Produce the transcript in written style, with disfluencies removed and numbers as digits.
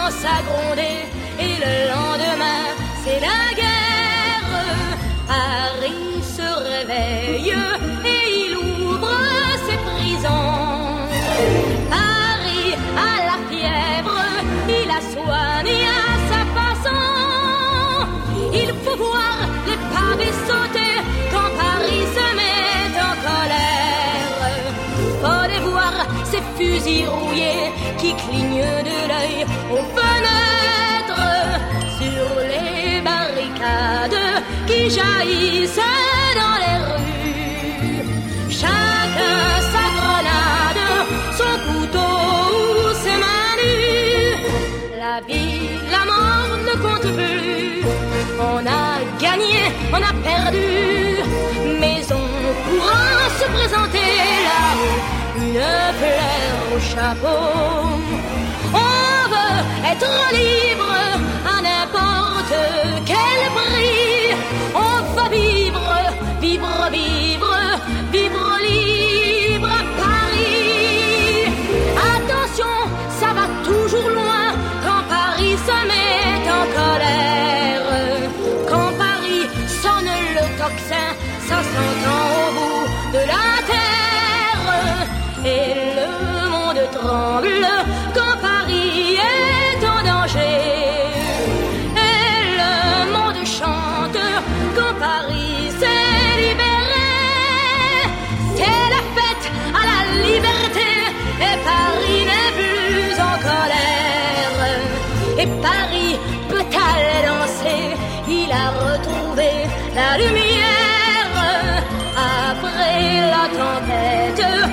commence à gronder et le lendemain c'est la guerre. Paris se réveille et il ouvre ses prisons. Paris a la fièvre, il la soigne à sa façon. Il faut voir les pavés sauter quand Paris se met en colère. Faut les voir ces fusils rouillés qui clignent de l'œil aux fenêtres, sur les barricades qui jaillissent dans les rues. Chacun sa grenade, son couteau ou ses mains nues. La vie, la mort ne compte plus. On a gagné, on a perdu, mais on pourra se présenter là-haut, une fleur au chapeau. On veut être libre à n'importe quel prix. On va vivre, vivre, vivre, vivre libre à Paris. Attention, ça va toujours loin quand Paris se met en colère. Quand Paris sonne le tocsin, ça s'entend au bout de la terre. Et le monde tremble quand Paris est en danger. Et le monde chante quand Paris s'est libéré. C'est la fête à la liberté et Paris n'est plus en colère. Et Paris peut-elle danser? Il a retrouvé la lumière après la tempête.